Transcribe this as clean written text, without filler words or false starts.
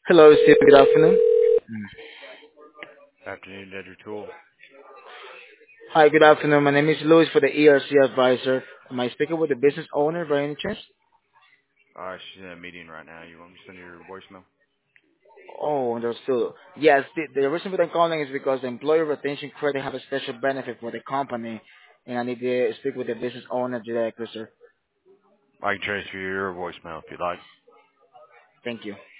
Hello, Steve. Good afternoon. Afternoon, Dedrick Tool. Hi, good afternoon. My name is Louis for the ERC advisor. Am I speaking with the business owner by any chance? She's in a meeting right now. You want me to send her voicemail? Oh, understood. Yes, the reason for I'm calling is because the employee retention credit have a special benefit for the company, and I need to speak with the business owner directly, sir. I can transfer your voicemail if you'd like. Thank you.